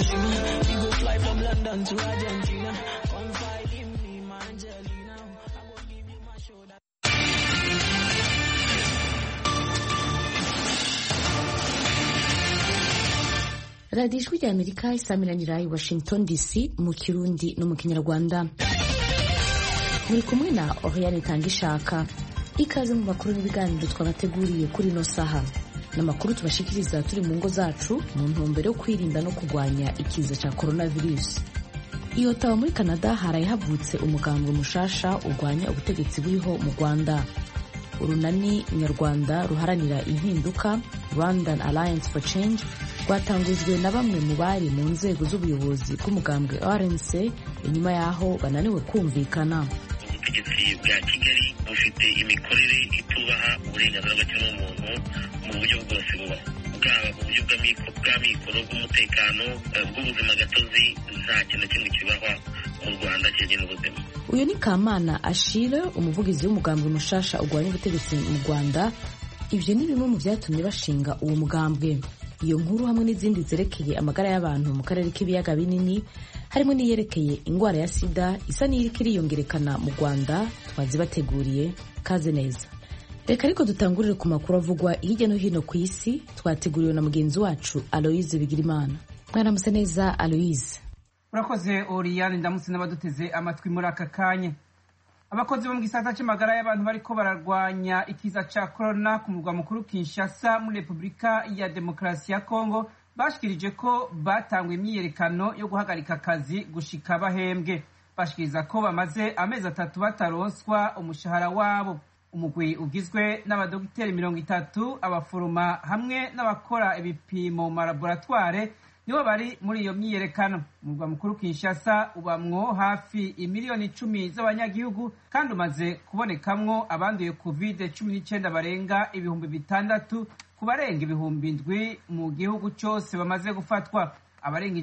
Hiroshima. We go fly from London to Argentina. Confide in me, my Angelina. I go give you my shoulder. radiyo ijwi rya amerika isamiranyira i washington dc mu kirundi no mu kinyarwanda. muri kumwe na Oriane Tangishaka. Ikaze mu makuru n'ibiganiro twabateguriye kuri ino saha. N'amakuru tubashikiriza turi mu ngo zacu mu ntumbero yo kwirinda no kurwanya ikiza cya coronavirus. Iyo Ottawa muri Canada haraye havutse umugambi mushasha urwanya ubutegetsi buriho mu Rwanda. Urunani nyarwanda ruharanira impinduka Rwandan Alliance for Change rwatangujwe na bamwe mu bari mu nzego z'ubuyobozi bw'umugambwe RNC inyuma yaho bananiwe kumvikana. Ubutegetsi bwa Kigali bufite imikorere itubaha uburenganzira bw'ikiremwamuntu mu buryo bwose buba bwaba mu buryo bw'amikoro bw'umutekano bw'ubuzima gatozi nta kintu kimwe kibahwa mu Rwanda kijyanye n'ubuzima. Uyu ni Kamana Ashile umuvugizi w'umugambwe mushasha urwanya ubutegetsi mu Rwanda. Ibyo ni bimwe mu byatumye bashinga uwo mugambwe. Iyo nkuru hamwe n'izindi zerekeye amagara y'abantu mu karere k'ibiyaga binini harimo n'iyerekeye ingwara ya sida isa n'iriko iriyongerekana mu Rwanda twazibateguriye. Kaze neza. Reka ariko dutangurire ku makuru avugwa hirya no hino ku isi twateguriwe na mugenzi wacu Aloise Bigirimana. Mwaramutse neza Aloise. Urakoze Oriane, ndamutse n'abaduteze amatwi muri aka kanya. Abakozi bo mu gisata cy'amagara y'abantu bariko bararwanya ikiza ca corona ku murwa mukuru Kinshasa muri Repubulika ya Demokarasi ya Kongo bashikirije ko batanguye imyiyerekano yo guhagarika akazi gushika bahembwe. Bashikiriza ko bamaze amezi 3 bataronswa umushahara wabo. Umugwi ugizwe n'abadogiteri 30, abaforoma hamwe n'abakora ibipimo mu laboratoire nibo bari muri iyo myiyerekano. Umurwa mukuru Kinshasa ubamwo hafi imiliyoni 10 z'abanyagihugu kandi umaze kubonekamwo abanduye COVID-19 barenga ibihumbi 6 ku barenga ibihumbi 7 mu gihugu cyose bamaze gufatwa. Abarenga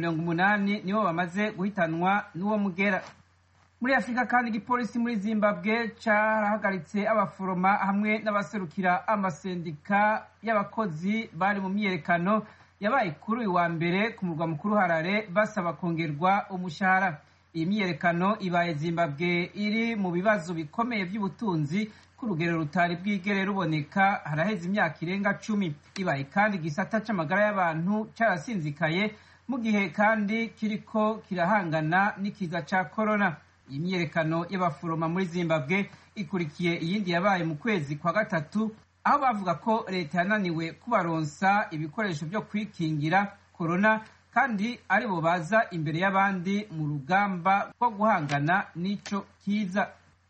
180 nibo bamaze guhitanwa n'uwo mugera. Muri Afrika kandi igipolisi muri Zimbabwe carahagaritse abaforoma hamwe n'abaserukira amasendika y'abakozi bari mu myiyerekano yabaye kuri uyu wa mbere ku murwa mukuru Harare basaba kongerwa umushahara. Iyi myiyerekano ibaye Zimbabwe iri mu bibazo bikomeye by'ubutunzi ku rugero rutari bwigere ruboneka haraheze imyaka irenga 10. Ibaye kandi igisata c'amagara y'abantu carasinzikaye mu gihe kandi kiriko kirahangana n'ikiza ca corona. Iyi myiyerekano y'abaforoma muri Zimbabwe ikurikiye iyindi yabaye mu kwezi kwa gatatu aho bavuga ko leta yananiwe kubaronsa ibikoresho byo kwikingira corona kandi ari bo baza imbere y'abandi mu rugamba rwo guhangana n'ico kiza.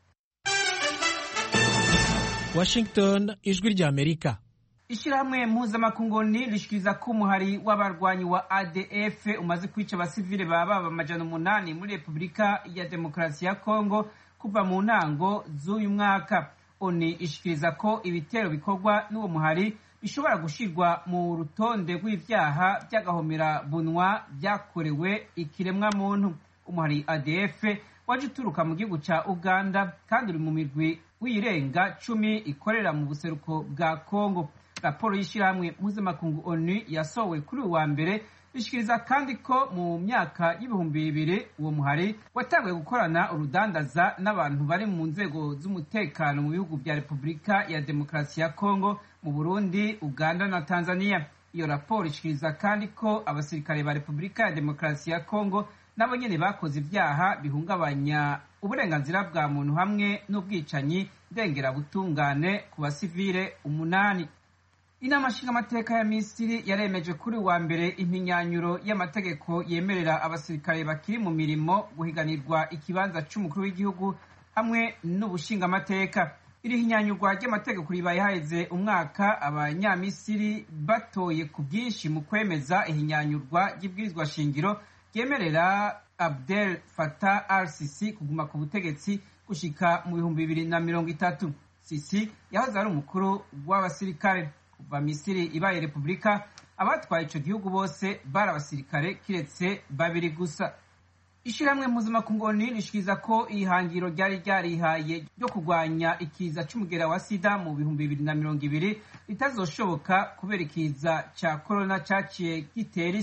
Washington, ijwi rya Amerika. Ishirahamwe mpuzamakungu rishikiriza ko umuhari w'abarwanyi wa ADF umaze kwica abasivile baba 800 muri Repubulika ya Demokarasi ya Kongo kuva mu ntango z'uyu mwaka. ONU ishikiriza ko ibitero bikorwa n'uwo muhari bishobora gushirwa mu rutonde rw'ivyaha by'agahomera bunwa byakorewe ikiremwa muntu. Umuhari ADF waje uturuka mu gihugu ca Uganda kandi uri mu migwi w'irenga 10 ikorera mu buseruko bwa Kongo. Raporo y'ishirahamwe mpuzamakungu ONU yasohowe kuri uwa mbere ishikiriza kandi ko mu myaka y'ibihumbi 2000 uwo muhari watanguye gukorana urudandaza n'abantu bari mu nzego z'umutekano mu bihugu bya Repubulika ya Demokarasi ya Kongo, mu Burundi, Uganda na Tanzania. Iyo raporo ishikiriza kandi ko abasirikare ba Repubulika ya Demokarasi ya Kongo nabo nyene bakoze ivyaha bihungabanya uburenganzira bwa muntu hamwe n'ubwicanyi ndengera butungane ku basivile 8. Inama nshingamateka ya Misiri yaremeje kuri wa mbere impinyanyuro y'amategeko yemerera abasirikare bakiri mu mirimo guhiganirwa ikibanza c'umukuru w'igihugu hamwe n'ubushingamateka. Iri hinyanyurwa ry'amategeko ribaye haheze umwaka abanyamisiri batoye ku bwinshi mu kwemeza ihinyanyurwa ry'ibwirizwa shingiro ryemerera Abdel Fattah al-Sisi kuguma ku butegetsi gushika mu 2030. Sisi yahoze ari umukuru w'abasirikare. Kuva Misiri ibaye Repubulika abatwaye ico gihugu bose bari abasirikare kiretse 2 gusa. Ishirahamwe mpuzamakungu rishikiriza ko ihangiro ryari ryarihaye ryo kurwanya ikiza c'umugera wa sida mu 2020 ritazoshoboka kubera ikiza ca corona caciye gitera isi.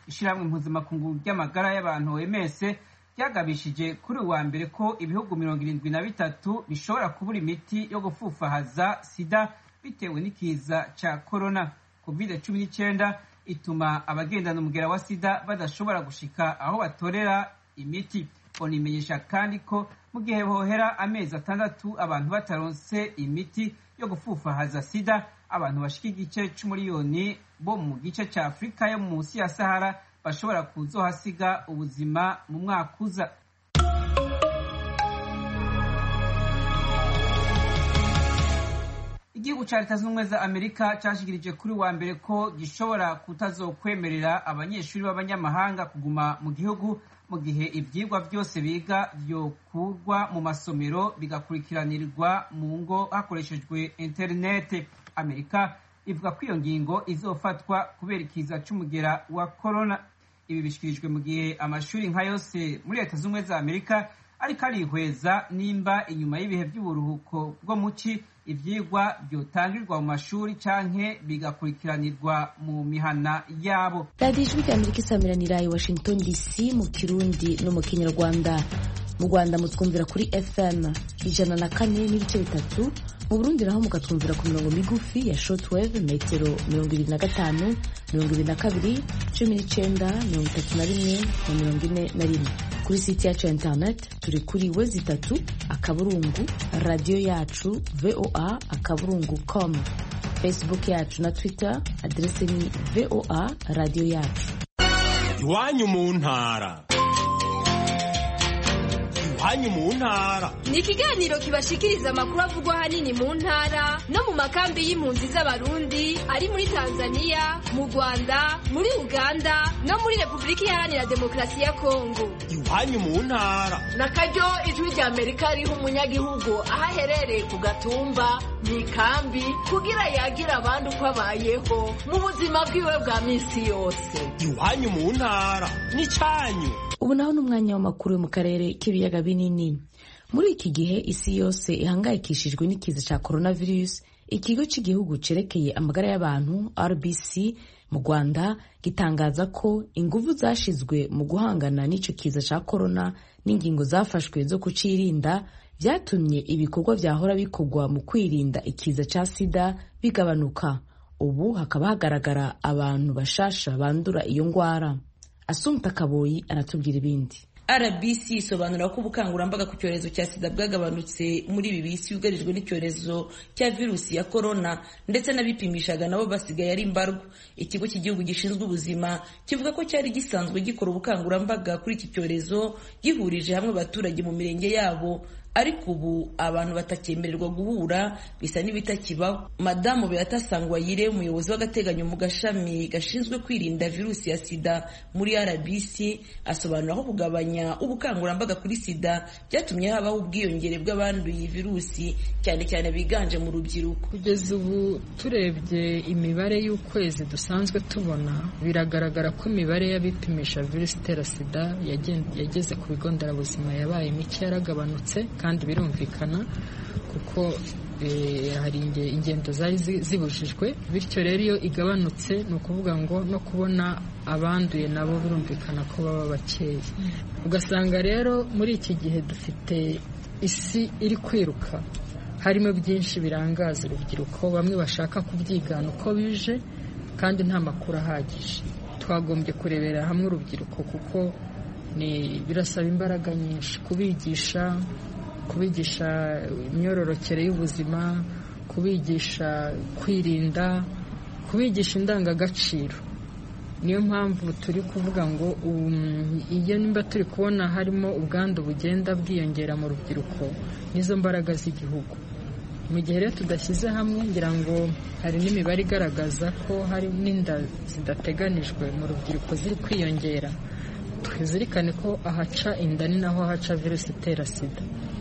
ishyirahamwe mpuzamakungu ry'amagara y'abantu OMS ryagabishije kuri uwa mbere ko ibihugu 73 bishobora kubura imiti yo gufufahaza sida bitewe n'ikiza ca corona. COVID-19 ituma abagendana umugera wa sida badashobora gushika aho batorera imiti. Onimenyesha kandi ko mu gihe hohera amezi 6 abantu bataronse imiti yo gufufahaza sida, abantu bashika igice c'umuriyoni bo mu gice ca Afrika yo munsi ya Sahara bashobora kuzohasiga ubuzima mu mwaka uza. Igihugu ca Leta Zunze Ubumwe za Amerika cashikirije kuri wa mbere ko gishobora kutazokwemerera abanyeshuri b'abanyamahanga kuguma mu gihugu mu gihe ivyigwa vyose biga vyokurwa mu masomero bigakurikiranirirwa mu ngo hakoreshejwe interinete. Amerika ivuga ko iyo ngingo izofatwa kubera ikiza c'umugera wa corona. Ibi bishikirijwe mu gihe amashuri nka yose muri Leta Zunze Ubumwe za Amerika ariko arihweza nimba inyuma y'ibihe by'uburuhuko bwo muci ivyigwa byotangirwa mu mashuri canke bigakurikiranirwa mu mihana yabo. radiyo ijwi ry'amerika isamiranira i Washington DC mu kirundi no mu kinyarwanda. mu Rwanda mutwumvira kuri FM 104.3, mu Burundi naho mukatwumvira ku mirongo migufi ya shortwave metero 25, 22, 19, 31 na 41. Kuri site yacu ya internet turi kuri wezi3 akaburungu radio yacu voa.com. Facebook yacu na Twitter adresse ni VOA radio yacu. Iwanyu mu ntara. Iwanyu mu ntara ni ikiganiro kibashikiriza amakuru avugwa hanini mu ntara no mu makambi y'impunzi z'abarundi ari muri Tanzania, mu Rwanda, muri Uganda no muri Repubulika Iharanira Demokarasi ya Kongo. Iwanyu mu ntara nakaryo ijwi rya Amerika riha umunyagihugu aho aherereye ku gatumba mu ikambi kugira yagira abandi uko abayeho mu buzima bwiwe bwa misi yose. Iwanyu mu ntara ni cyanyu. Ubu naho n'umwanya w'amakuru mu karere k'ibiyaga binini. Muri iki gihe isi yose ihangayikishijwe n'ikiza cya coronavirus, ikigo cy'igihugu cerekeye amagara y'abantu RBC mu Rwanda gitangaza ko ingufu zashizwe mu guhangana n'ico kiza cya corona n'ingingo zafashwe zo kucirinda byatumye ibikorwa byahora bikorwa mu kwirinda ikiza cya sida bigabanuka. Ubu hakaba hagaragara abantu bashasha bandura iyo ngwara. Asumta Kaboyi aratubwira ibindi. RBC isobanura ko ubukangurambaga ku cyorezo cya sida bwagabanutse muri ibi bisi yugarijwe n'icyorezo cya virusi ya corona, ndetse n'abipimishaga nabo basigaye ari mbarwa. Ikigo cy'igihugu gishinzwe ubuzima kivuga ko cyari gisanzwe gikora ubukangurambaga kuri iki cyorezo gihurije hamwe abaturage mu mirenge yabo, ariko ubu abantu batakemererwa guhura bisa n'ibitakibaho. Madamu Beata Sangwayire, umuyobozi w'agateganyo mu gashami gashinzwe kwirinda virusi ya sida muri RBC, asobanura ko kugabanya ubukangurambaga kuri sida byatumye habaho ubwiyongere bw'abanduye virusi, cyane cyane biganje mu rubyiruko. Kugeza ubu turebye imibare y'ukwezi dusanzwe tubona, biragaragara ko imibare y'abipimisha virusi itera sida yageze ku bigo nderabuzima yabaye mike, yaragabanutse kandi birumvikana kuko hari ingendo zari zibujijwe, bityo rero iyo igabanutse ni ukuvuga ngo no kubona abanduye nabo birumvikana ko baba bakeya. Ugasanga rero muri iki gihe dufite isi iri kwiruka, harimo byinshi birangaza urubyiruko, bamwe bashaka kubyigana uko bije kandi nta makuru ahagije. Twagombye kurebera hamwe urubyiruko kuko birasaba imbaraga nyinshi kubigisha imyororokere y'ubuzima, kubigisha kwirinda, kubigisha indangagaciro. Niyo mpamvu turi kuvuga ngo iyo nimba turi kubona harimo ubwandu bugenda bwiyongera mu rubyiruko, nizo mbaraga z'igihugu. Mu gihe rero tudashyize hamwe, ngira ngo hari n'imibare igaragaza ko hari n'inda zidateganijwe mu rubyiruko ziri kwiyongera. Twizirikane ko ahaca inda ni naho haca virusi itera sida.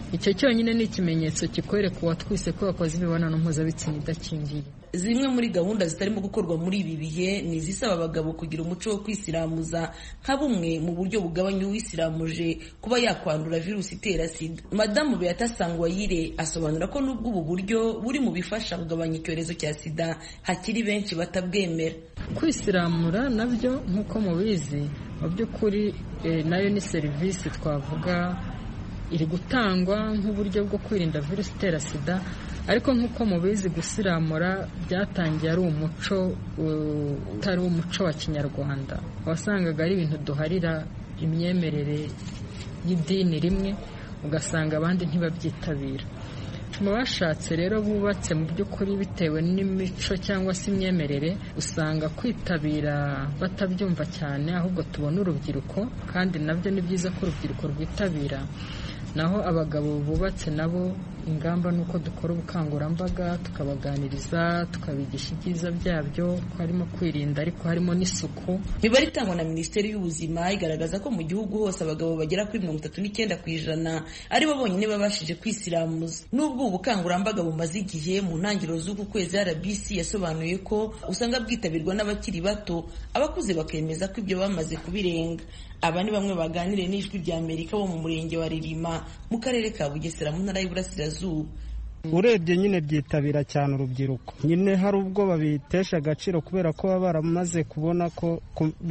icyo cyonyine ni ikimenyetso kikwereka uwatwise ko wakoze imibonano mpuzabitsina idakingiye. Zimwe muri gahunda zitarimo gukorwa muri ibi bihe ni izisaba abagabo kugira umuco wo kwisiramuza nka bumwe mu buryo bugabanya uwisiramuje kuba yakwandura virusi itera sida. Madamu Beata Sangwayire asobanura ko nubwo ubu buryo buri mu bifasha kugabanya icyorezo cya sida, hakiri benshi batabwemera. Kwisiramura nabyo nk'uko mubizi, mu by'ukuri nayo ni serivisi twavuga iri gutangwa nk'uburyo bwo kwirinda virusi itera sida, ariko nk'uko mubizi gusiramura byatangiye ari umuco utari umuco wa Kinyarwanda. Wasangaga ari ibintu duharira imyemerere y'idini rimwe, ugasanga abandi ntibabyitabira. Mu bashatse rero bubatse mu by'ukuri bitewe n'imico cyangwa se imyemerere, usanga kwitabira batabyumva cyane, ahubwo tubona urubyiruko, kandi nabyo ni byiza ko urubyiruko rwitabira. Naho abagabo bubatse nabo ingamba nuko dukora ubukangurambaga, tukabaganiriza, tukabigisha ibyiza byabyo, harimo kwirinda ariko harimo n'isuku. Imibare itangwa na Minisiteri y'Ubuzima igaragaza ko mu gihugu hose abagabo bagera kuri 39% aribo bonyine babashije kwisiramuza. Nubwo ubu bukangurambaga bumaze igihe, mu ntangiriro z'uku kwezi RBC yasobanuye ko usanga bwitabirwa n'abakiri bato, abakuze bakemeza ko ibyo bamaze kubirenga. Aba ni bamwe baganiriye n'Ijwi rya Amerika bo mu murenge wa Ririma mu karere ka Bugesera mu ntara y'Iburasirazuba. Urebye nyine byitabira cyane urubyiruko, nyine hari ubwo babitesha agaciro kubera ko baba baramaze kubona ko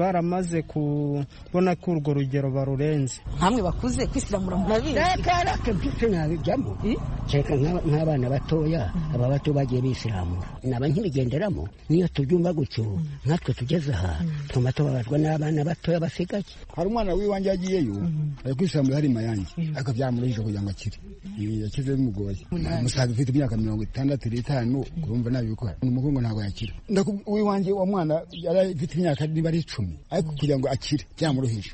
urwo rugero barurenze. Hamwe bakuze kwisiramura murabizi nabijyamo cyeka nk'abana batoya, aba bato bagiye bisiramura naba nkibigenderamo. Niyo tubyumva gutyo natwe tugeze aha twuma tubabazwa n'abana batoya basigaye. Hari umwana w'iwanjye yagiyeyo ari kwisiramura hari mayange akabyamurije kugira ngo akire, yakize bimugoye. Ufite imyaka 65 kurumva nabikora umugongo ntabwo yakira. Uwiwanjye wa mwana yari afite imyaka niba ari 10, ariko kugira ngo akire byamuruhije.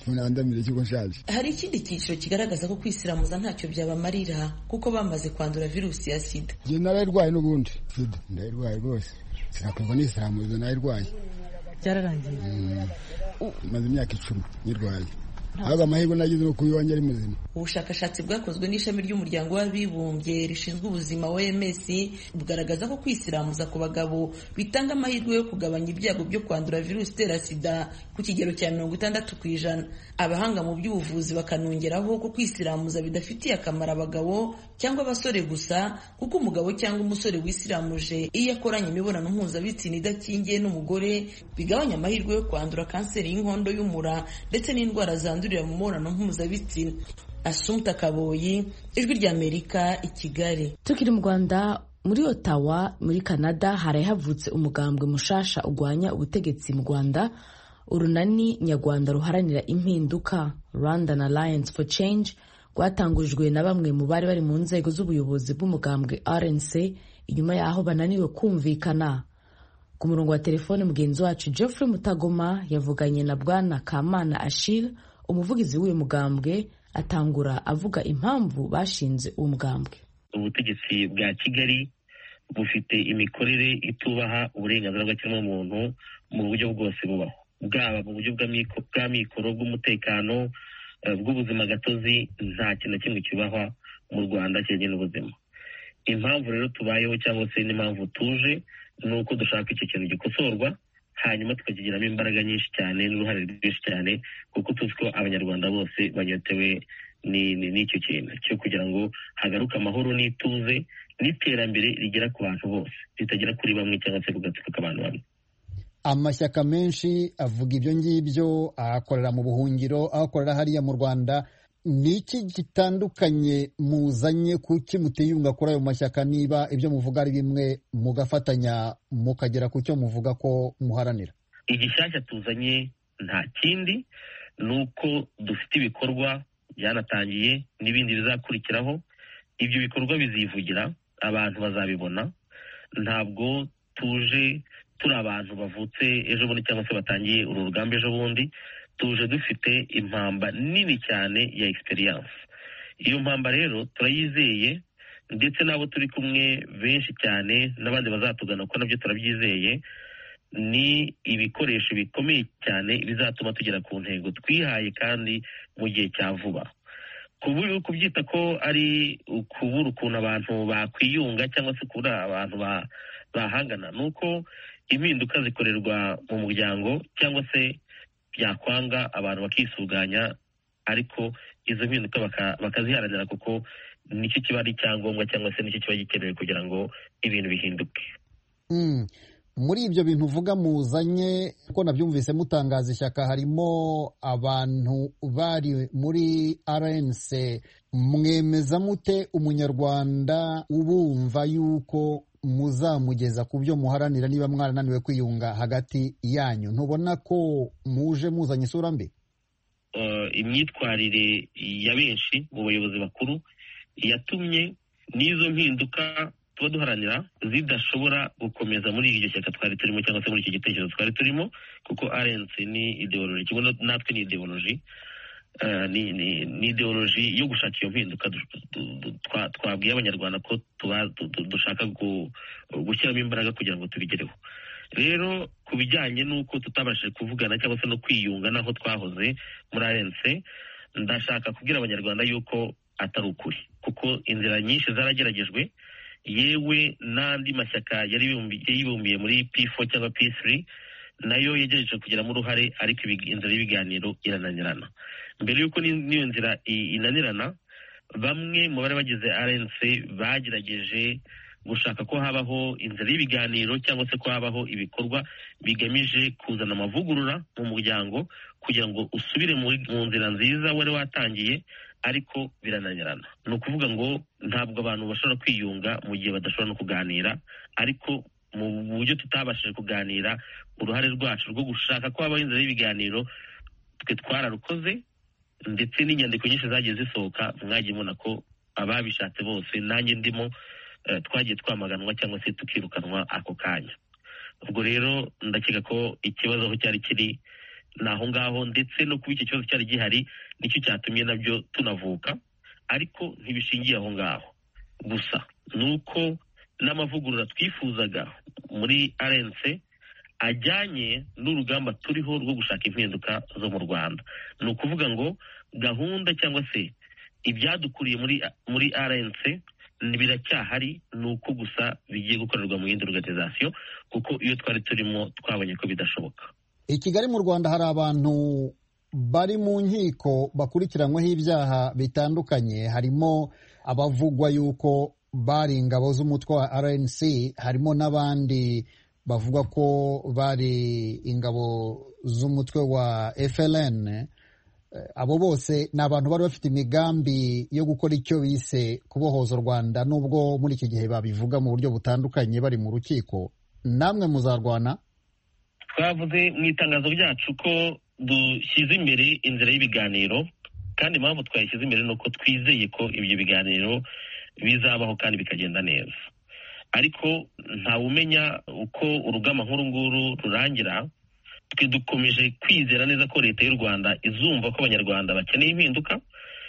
Hari ikindi cyiciro kigaragaza ko kwisiramuza ntacyo byabamarira kuko bamaze kwandura virusi ya sida. Njye narayirwaye n'ubundi sida, ndayirwaye rwose, sinakorwa n'isiramuza, narayirwaye byararangiye. Maze imyaka 10 nyirwaye. Haga amahirwe nagize no kuyiwanya ari muzima. Ubushakashatsi bwakozwe n'ishami ry'umuryango w'abibumbye rishinzwe ubuzima OMS bugaragaza ko kwisiramuza ku bagabo bitanga amahirwe yo kugabanya ibyago byo kwandura virusi itera sida ku kigero cya 60%. Abahanga mu by'ubuvuzi bakanongeraho ko kwisiramuza bidafitiye akamaro abagabo cyangwa abasore gusa, kuko umugabo cyangwa umusore wisiramuje iyo akoranye imibonano mpuzabitsina idakingiye n'umugore bigabanya amahirwe yo kwandura kanseri y'inkondo y'umura ndetse n'indwara zandurira mu mibonano mpuzabitsina. Assumpta Kaboyi, Ijwi rya Amerika, i Kigali. Tukiri mu Rwanda, muri Ottawa muri Canada hari havutse umugambwe mushasha ugwanya ubutegetsi mu Rwanda, urunani nyarwanda ruharanira impinduka, Rwandan Alliance for Change, rwatangurijwe na bamwe mu bari bari mu nzego z'ubuyobozi bw'umugambwe RNC inyuma yaho bananiwe kumvikana. Ku murongo wa telefone mugenzi wacu Geoffrey Mutagoma yavuganye na Bwana Kamana Achille, umuvugizi w'uyu mugambwe, atangura avuga impamvu bashinze uwo mugambwe. Ubutegetsi bwa Kigali bufite imikorere itubaha uburenganzira bw'ikiremwamuntu mu buryo bwose bubaho, bwaba mu buryo bw'amikoro, bw'umutekano, bw'ubuzima gatozi. Nta kintu kimwe kibaho mu Rwanda kijyanye n'ubuzima. Impamvu rero tubayeho cyangwa se n'impamvu tuje ni uko dushaka icyo kintu gikosorwa, hanyuma tukakigiramo imbaraga nyinshi cyane n'uruhare rwinshi cyane, kuko tuzi ko abanyarwanda bose banyotewe n'icyo kintu cyo kugira ngo hagaruke amahoro n'ituze n'iterambere rigera ku bantu bose, ritagera kuri bamwe cyangwa se kugatsiko k'abantu bamwe. Amashyaka menshi avuga ibyo ngibyo, akorera mu buhungiro, akorera hariya mu Rwanda. Ni iki gitandukanye muzanye, kuki mutiyunga kuri ayo mashyaka niba ibyo muvuga ari bimwe mugafatanya mukagera ku cyo muvuga ko muharanira? Igishyashya tuzanye nta kindi, ni uko dufite ibikorwa byanatangiye n'ibindi bizakurikiraho. Ibyo bikorwa bizivugira, abantu bazabibona. Ntabwo tuje turi abantu bavutse ejo bundi cyangwa se batangiye uru rugamba ejo bundi. Tuje dufite impamba nini cyane ya experience. Iyo mpamba rero turayizeye, ndetse n'abo turi kumwe benshi cyane n'abandi bazatugana ko nabyo turabyizeye. Ni ibikoresho bikomeye cyane bizatuma tugera ku ntego twihaye kandi mu gihe cya vuba. kubyita ko ari ukubura ukuntu abantu bakwiyunga cyangwa se kubura abantu bahangana, ni uko impinduka zikorerwa mu muryango cyangwa se byakwanga abantu bakisuganya, ariko izo mpinduka bakaziharanira kuko nicyo kiba ari icyangombwa cyangwa se nicyo kiba gikenewe kugira ngo ibintu bihinduke. Muri ibyo bintu uvuga muzanye, ko nabyumvise mutangaza ishyaka, harimo abantu bari muri RNC. Mwemeza mute umunyarwanda ubumva yuko muzamugeza ku byo muharanira niba mwarananiwe kwiyunga hagati yanyu? Ntubona ko muje muzanye isura mbi? Imyitwarire ya benshi mu bayobozi bakuru yatumye n'izo mpinduka tuba duharanira zidashobora gukomeza muri iryo shyaka twari turimo cyangwa se muri iki gitekerezo twari turimo, kuko RNC ni ideoloji, kimwe natwe ni ideoloji, ni ideoloji yo gushaka iyo mpinduka. Twabwiye abanyarwanda ko dushaka gushyiramo imbaraga kugira ngo tubigereho. Rero ku bijyanye n'uko tutabashije kuvugana cyangwa se no kwiyunga n'aho twahoze muri RNC, ndashaka kubwira abanyarwanda yuko atari ukuri, kuko inzira nyinshi zarageragejwe, yewe n'andi mashyaka yari yibumbiye muri P4 cyangwa P3 nayo yagerageje kugiramo uruhare, ariko inzira y'ibiganiro irananirana. Mbere y'uko n'iyo nzira inanirana, bamwe mu bari bagize RNC bagerageje gushaka ko habaho inzira y'ibiganiro cyangwa se ko habaho ibikorwa bigamije kuzana amavugurura mu muryango kugira ngo usubire mu nzira nziza wari watangiye, ariko birananirana. Ni ukuvuga ngo ntabwo abantu bashobora kwiyunga mu gihe badashobora no kuganira, ariko mu buryo tutabashije kuganira, uruhare rwacu rwo gushaka ko habaho inzira y'ibiganiro twe twararukoze, ndetse n'inyandiko nyinshi zagiye zisohoka, mwagiye mubona ko ababishatse bose, nanjye ndimo, twagiye twamaganwa cyangwa se tukirukanwa ako kanya. Ubwo rero ndakeka ko ikibazo aho cyari kiri ni aho ngaho, ndetse no kuba iki kibazo cyari gihari nicyo cyatumye nabyo tunavuka, ariko ntibishingiye aho ngaho gusa. Ni uko n'amavugurura twifuzaga muri RNC ajyanye n'urugamba turiho rwo gushaka impinduka zo mu Rwanda. Ni ukuvuga ngo gahunda cyangwa se ibyadukuriye muri RNC biracyahari, ni uko gusa bigiye gukorerwa mu yindi organization, kuko iyo twari turimo twabonye ko bidashoboka. I Kigali mu Rwanda hari abantu bari mu nkiko bakurikiranyweho ibyaha bitandukanye, harimo abavugwa yuko bari ingabo z'umutwe wa RNC, harimo n'abandi bavuga ko bari ingabo z'umutwe wa FLN. Abo bose ni abantu bari bafite imigambi yo gukora icyo bise kubohoza u Rwanda, nubwo muri iki gihe babivuga mu buryo butandukanye bari mu rukiko. Namwe muzarwana? Twavuze mu itangazo ryacu ko dushyize imbere inzira y'ibiganiro, kandi impamvu twayishyize imbere ni uko twizeye ko ibyo biganiro bizabaho kandi bikagenda neza. Ariko ntawumenya uko urugamba nk'uru nguru rurangira. Twe dukomeje kwizera neza ko leta y'u Rwanda izumva ko abanyarwanda bakeneye impinduka,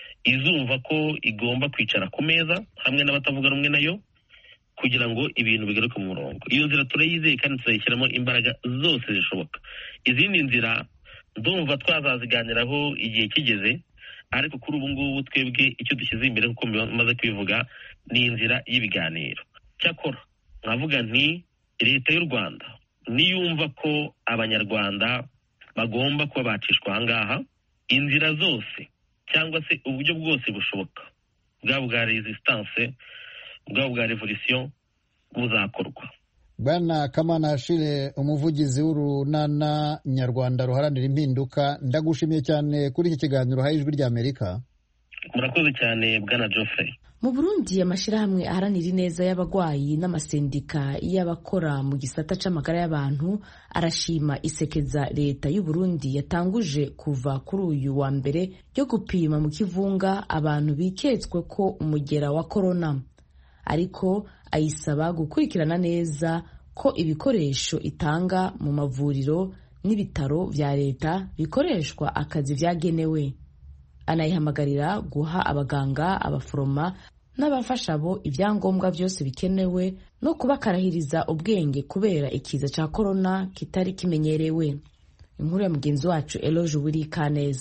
izumva ko igomba kwicara ku meza hamwe n'abatavuga rumwe nayo kugira ngo ibintu bigaruke mu murongo. Iyo nzira turayizeye kandi tuzayishyiramo imbaraga zose zishoboka. Izindi nzira ndumva twazaziganiraho igihe kigeze, ariko kuri ubu ngubu twebwe icyo dushyize imbere kuko maze kwivuga ni inzira y'ibiganiro. Cyakora nkavuga nti leta y'u Rwanda niyumva ko abanyarwanda bagomba kuba bacishwa ahangaha, inzira zose cyangwa se uburyo bwose bushoboka, bwaba bwa resistance, bwaba bwa revolution, buzakorwa. Bwana Kamana Ashile, umuvugizi w'urunana nyarwanda ruharanira impinduka, ndagushimiye cyane kuri iki kiganiro ha Ijwi ry'Amerika. Murakoze cyane Bwana Geoffrey. Mu Burundi amashyirahamwe aharanira ineza y'abagwayi n'amasendika y'abakora mu gisata c'amagara y'abantu arashima isekeza leta y'u Burundi yatanguje kuva kuri uyu wa mbere ryo gupima mu kivunga abantu biketswe ko umugera wa corona, ariko ayisaba gukurikirana neza ko ibikoresho itanga mu mavuriro n'ibitaro vya leta bikoreshwa akazi vyagenewe. Anayihamagarira guha abaganga, abaforoma n'abafasha abo ibyangombwa byose bikenewe no kubakarahiriza ubwenge kubera ikiza cya corona kitari kimenyerewe. Inkuru ya mugenzi wacu Eloge Uwirikaneza.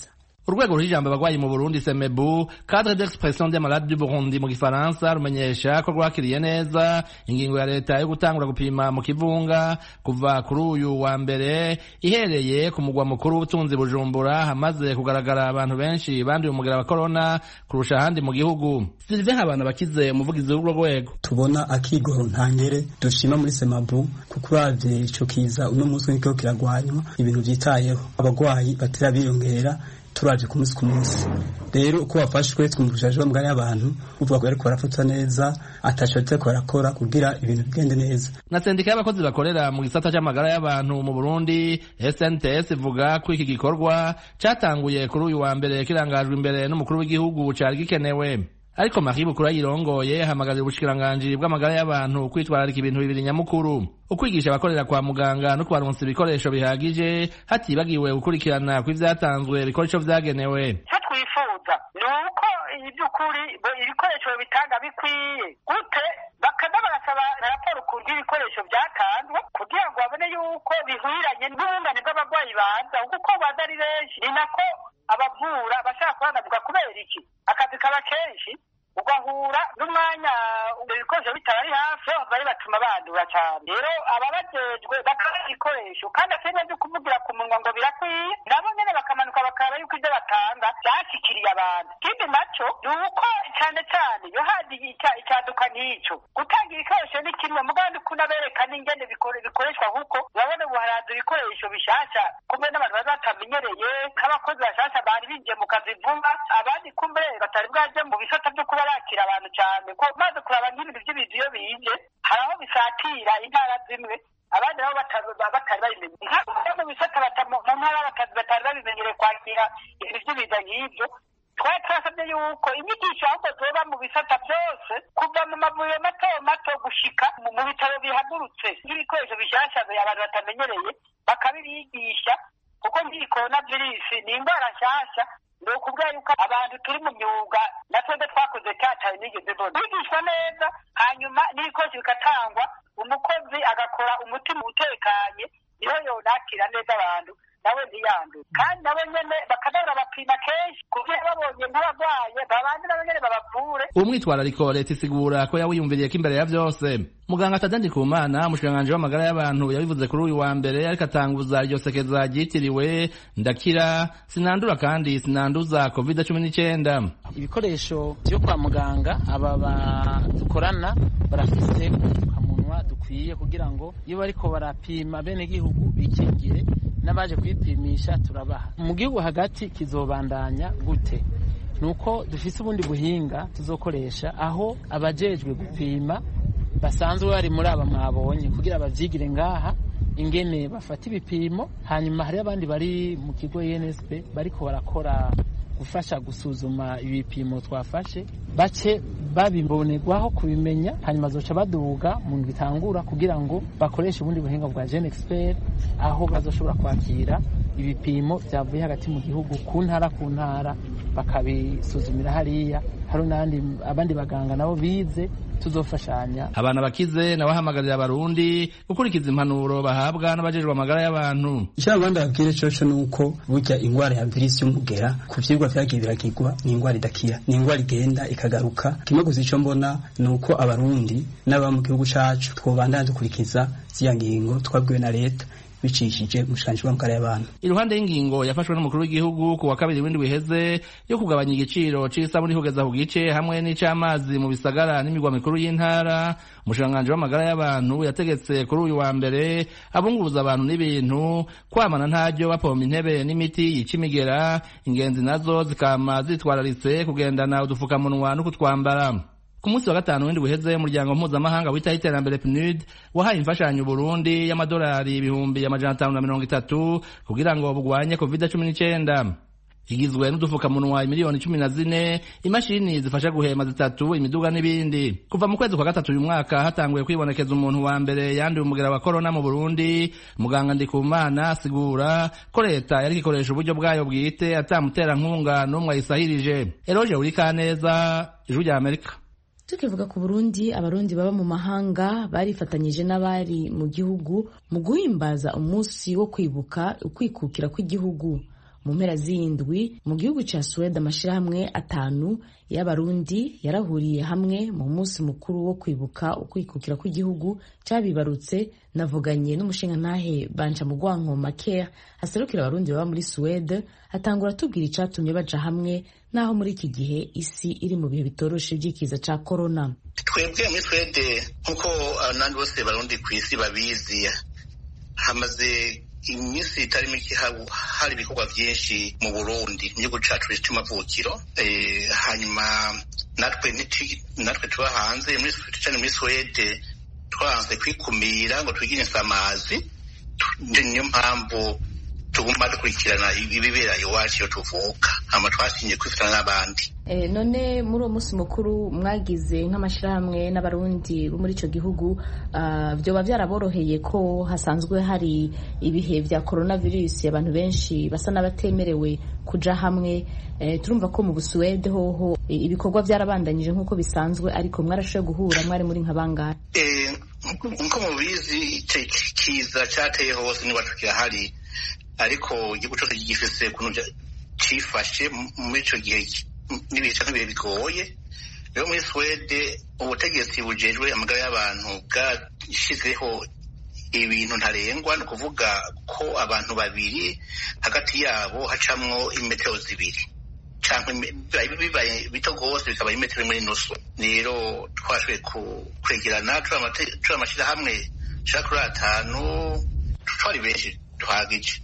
urwego rw'ijambo abagwayi mu Burundi Semebu cadre d'expression des malades du Burundi mu gifaransa rumenyesha ko rwakiriye neza ingingo ya leta yo gutangura gupima mu kivunga kuva kuri uyu wa mbere ihereye ku mugwa mukuru w'ubutunzi Bujumbura hamaze kugaragara abantu benshi banduye umugera wa corona kurusha ahandi mu gihugu. Sylvain Habanabakize umuvugizi w'urwo rwego tubona akigoro ntangere dushima muri Semebu kuko uravye ico kiza uno munsi niko kiragwanywa ibintu vyitayeho abagwayi batera biyongera turaje ku munsi rero uko bafashwe twumvishije bamugari y'abantu uvuga ko ariko barafatwa neza atashotse ko barakora kugira ibintu bigende neza. Na sendika y'abakozi bakorera mu gisata cy'amagara y'abantu mu Burundi SNTS ivuga ko iki gikorwa cyatanguye kuri uyu wa mbere kirangajwe imbere n'umukuru w'igihugu cyari gikenewe. Ariko Marie Bukuru yirongoye hamagarira ubushikiranganji bw'amagara y'abantu kwitwararika ibintu bibiri nyamukuru: ukwigisha abakorera kwa muganga no kubaronsa ibikoresho bihagije hatibagiwe gukurikirana kw'ivyatanzwe ibikoresho vyagenewe. Icyo twifuza ni uko iby'ukuri ibikoresho bitanga bikwiye gute bakaza barasaba raporo ku ibikoresho byatanzwe kugira ngo babone yuko bihwiranye n'ubungane bw'abarwayi baza kuko baza ari benshi ni nako abavura bashaka kuhanavuga kubera iki akazi kaba kenshi ugahura n'umwanya ibikoresho bitari hafi bari batuma bandura cyane. Rero ababajejwe bakaba ibikoresho kandi atari byo kuvugira ku munwa ngo birakwiye nabo nyene bakamanuka bakaba yuko ibyo batanga byashikiriye abantu. Ikindi naco ni uko cyane cyane yo hadi icyaduka n'icyo gutanga ibikoresho ni kimwe mugandi kunabereka n'ingene bikoreshwa kuko urabona ubu haraza ibikoresho bishasha kumbe n'abantu bazatamenyereye nk'abakozi bashasha bari binjiye mu kazi vuba abandi kumbe batari bwaje mu bisata byo kuba bakira abantu cyane ko maze kuraba nk'ibintu by'ibintu iyo bije hari aho bisatira intara zimwe abandi nabo batari babimenye mu bisata mu ntara batari babimenyereye kwakira ibintu by'ibiza nk'ibyo. Twari twasabye yuko inyigisho ahubwo zoba mu bisata byose kuva mu mavuriro mato mato gushika mu bitaro bihagurutse n'ibikoresho bishasha abantu batamenyereye bakabibigisha kuko nk'iyi coronavirus ni indwara nshasha. Ni ukubwira yuko abantu turi mu myuga natwebwe twakoze cyataye nigeze mbona bigishwa neza hanyuma n'ibikoresho bikatangwa umukozi agakora umutima utekanye niho yonakira neza abantu nawe ntiyanduye kandi nabo nyene bakadabura bapima kenshi kugira babonye nk'abarwaye babandi nabo nyene babavure. Umwitwarariko leta isigura ko yawiyumviriye ko imbere ya vyose. Muganga Tadandi Kumana umushikiranganji w'amagara y'abantu yabivuze kuri uyu wa mbere ariko atanguza iryo sekeza ryitiriwe ndakira sinandura kandi sinanduza COVID-19. Ibikoresho byo kwa muganga aba badukorana barafise udupfukamunwa dukwiye kugira ngo iyo bariko barapima bene gihugu bikingire n'abaje kwipimisha turabaha. Mu gihugu hagati kizobandanya gute? Nuko dufise ubundi buhinga tuzokoresha aho abajejwe gupima basanzwe bari muri aba mwabonye kugira bavyigire ngaha ingene bafata ibipimo hanyuma hari abandi bari mu kigo INSP bariko barakora gufasha gusuzuma ibipimo twafashe bace babimbonerwaho kubimenya hanyuma zoca baduga mu bitangura kugira ngo bakoreshe ubundi buhinga bwa Gen Expert aho bazoshobora kwakira ibipimo byavuye hagati mu gihugu ku ntara bakabisuzumira hariya hari n'andi abandi baganga nabo bize tuzofashanya. Abana bakize nabo hamagarira abarundi gukurikiza impanuro bahabwa n'abajejwe amagara y'abantu. Icyabandi abwire coco nuko burya ingwara ya virus y'umugera ku vyigwa vyagiye birakigwa ni ingwara idakira ni ingwara igenda ikagaruka. Kimwe gusa ico mbona nuko abarundi n'aba mu gihugu cacu twobandana dukurikiza ziya ngingo twabwiwe na leta bicishije umushikiranganji w'amagara y'abantu. Iruhande y'ingingo yafashwe n'umukuru w'igihugu ku wa kabiri w'indwi wiheze yo kugabanya igiciro c'isabuni kugeza ku gice hamwe n'icamazi mu bisagara n'imigwa mikuru y'intara, umushikiranganji w'amagara y'abantu yategetse kuri uyu wa mbere abunguruza abantu n'ibintu kwamana ntaryo bapompa intebe n'imiti yica imigera, ingenzi nazo zikama zitwararitse kugendana udufukamunwa no kutwambara. Ku munsi wa gatanu w'indwi uheze umuryango mpuzamahanga witaho iterambere PNUD wahaye imfashanyo Burundi y'amadolari 530 kugira ngo bugwanye COVID-19. Igizwe n'udufukamunwa miliyoni 14, imashini zifasha guhema 3, imiduga n'ibindi. Kuva mu kwezi kwa gatatu uyu mwaka hatanguye kwibonekeza umuntu wa mbere yanduye umugera wa corona mu Burundi. Muganga Ndikumana asigura ko leta yari ikoresha uburyo bwayo bwite atamutera nkunga n'umwe ayisahirije. Eloge Urikaneza, Ijwi rya Amerika. Tukivuga ku Burundi, abarundi baba mu mahanga barifatanyije n'abari mu gihugu mu guhimbaza umunsi wo kwibuka ukwikukira kw'igihugu. mu mpera z'indwi mu gihugu ca Suwede amashirahamwe 5 y'abarundi yarahuriye hamwe mu munsi mukuru wo kwibuka ukwikukira kw'igihugu cabibarutse. Navuganye n'umushingantahe Bancamugwanko Care aserukira abarundi baba muri Suwede, atangura tubwira icatumye baja hamwe naho muri iki gihe isi iri mu bihe bitoroshe by'ikiza ca corona. Twebwe muri Suwede nk'uko abandi bose barundi ku isi babizi, hamaze iminsi itari mike hari ibikorwa byinshi mu Burundi mu gihugu cacu c'amavukiro. Hanyuma natwe tuba hanze muri Suwede twanze kwikumira ngo twigire insamazi, niyo mpamvu tugomba dukurikirana ibibera iwacu iyo tuvuka, hama twasinye kwifatanya n'abandi. None muri uwo munsi mukuru mwagize nk'amashirahamwe n'abarundi bo muri ico gihugu, vyoba vyaraboroheye ko hasanzwe hari ibihe vya coronavirus, abantu benshi basa n'abatemerewe kuja hamwe. Turumva ko mu Busuwede hoho ibikorwa vyarabandanyije nk'uko bisanzwe, ariko mwarashoboye guhura, mwari muri nka bangahe? Nko mubizi kiza cateye hose niba tukihari, ariko igihugu cyose gifise ukuntu cifashe muri ico gihe n'ibihe bigoye. Rero muri Suwede ubutegetsi bujejwe amagara y'abantu bwashizeho ibintu ntarengwa, ni ukuvuga ko abantu babiri hagati yabo hacamwo imetero 2 canke bibaye bito gose bikaba imetero 1.5. Rero twashoboye kwegerana turi amashirahamwe shakura 5, twari benshi tuhagije.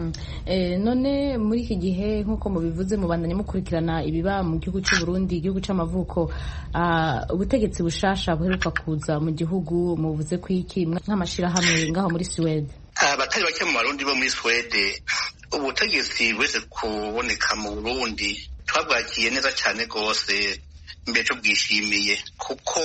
None muri iki gihe nk'uko mubivuze mubandanye mukurikirana ibiba mu gihugu cy'u Burundi, igihugu c'amavuko, ubutegetsi bushasha buheruka kuza mu gihugu, muvuze ko iki nk'amashirahamwe ngaho muri Suwede? Abatari bake mu Barundi bo muri Suwede, ubutegetsi bwese kuboneka mu Burundi twabwakiye neza cyane rwose, mbere cyo bwishimiye, kuko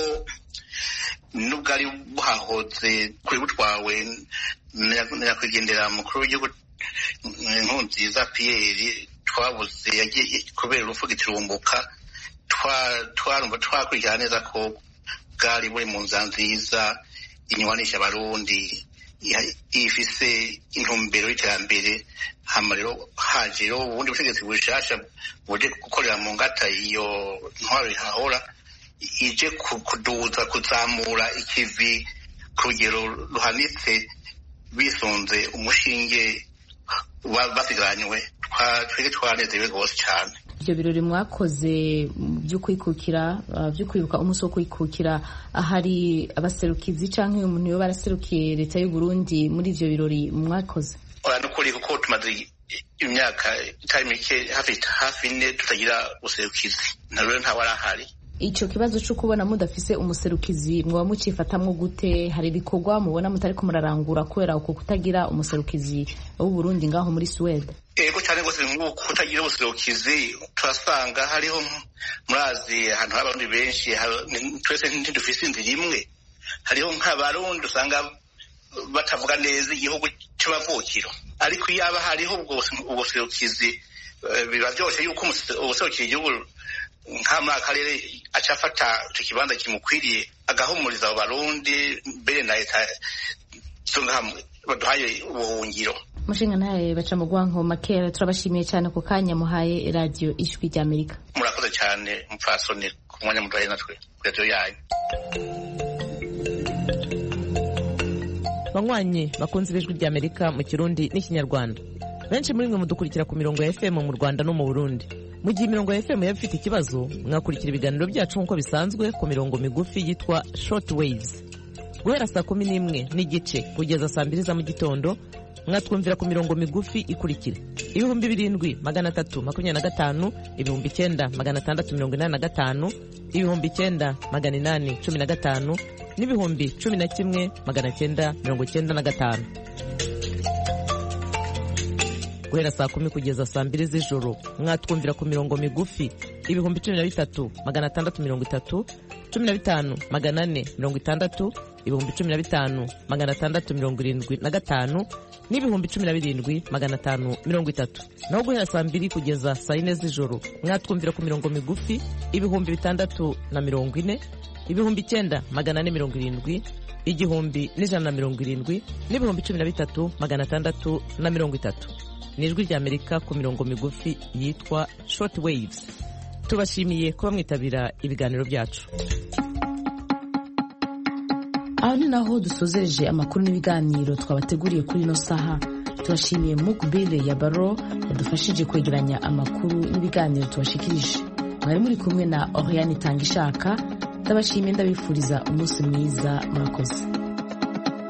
nubwo ari buhahoze kuri butwawe nyakwigendera mukuru w'igihugu Nkurunziza Pierre, twabuze yagiye kubera urupfu giturumbuka. Twarumva twakurikirana neza ko bwari buri mu nzira nziza inywanisha abarundi, ifise intumbero y'iterambere. Hama rero haje rero ubundi butegetsi bushasha buje gukorera mu ngata iyo ntwaro ihahora, ije kuduza kuzamura ikivi ku rugero ruhanitse bisunze umushinge basigaranywe. Twebwe twanezerewe rwose cyane. Ibyo birori mwakoze byo kwikukira, byo kwibuka umunsi wo kwikukira, hari abaserukizi canke umuntu yo baraserukiye leta y'u Burundi muri ivyo birori mwakoze? Nukuri kuko tumaze imyaka itari mike hafi 4 tutagira userukizi, rero ntawarahari. Ico kibazo cyo kubona mudafise umuserukizi mwa mucifatamwo gute? Hari ibikorwa mubona mutari ko murarangura kubera uko kutagira umuserukizi w'u Burundi ngaho muri Suwede? Ego cyane gose nk'uko kutagira umuserukizi turasanga hariho, murazi ahantu h'abarundi benshi, twese ntidufise inzira imwe. Hariho nk'abarundi usanga batavuga neza igihugu c'amavukiro, ariko yaba hariho ubwo serukizi biba byose yuko ubuserukira igihugu nka muri akarere acafata icyo kibanza kimukwiriye, agahumuriza abo barundi, mbere na leta baduhaye ubuhungiro. Mushingantahe Bancamugwanko Care, turabashimiye cyane ku kanya muhaye radio Ijwi ry'Amerika. Murakoze cyane mupfasoni ku mwanya muduhaye natwe radio yanyu. Banywanyi bakunze Ijwi ry'Amerika mu Kirundi n'Ikinyarwanda, benshi muri mwe mudukurikira ku mirongo ya FM mu Rwanda no mu Burundi. Mu gihe imirongo ya FM yaba ifite ikibazo, mwakurikira ibiganiro byacu nk'uko bisanzwe ku mirongo migufi yitwa short waves. Guhera saa 11 n'igice kugeza saa 2 za mu gitondo, mwatwumvira ku mirongo migufi ikurikira: 2325, 9685, 9815 n'ibihumbi 11,995. Guhera saa 10 kugeza saa 2 z'ijoro, mwatwumvira ku mirongo migufi 13630, 15460, 15675 n'ibihumbi 17530. Naho guhera saa 2 kugeza saa 4 z'ijoro, mwatwumvira ku mirongo migufi 640, 9470, 1170 n'ibihumbi 13630. ni ijwi ry'Amerika ku mirongo migufi yitwa short waves. Tubashimiye kuba mwitabira ibiganiro byacu. Aho ni naho dusozereje amakuru n'ibiganiro twabateguriye kuri ino saha. Turashimiye Mukbile ya Baro yadufashije kwegeranya amakuru n'ibiganiro tubashikirije. Mwari muri kumwe na Oriane Tangishaka. Ndabashimiye, ndabifuriza umunsi mwiza, murakoze.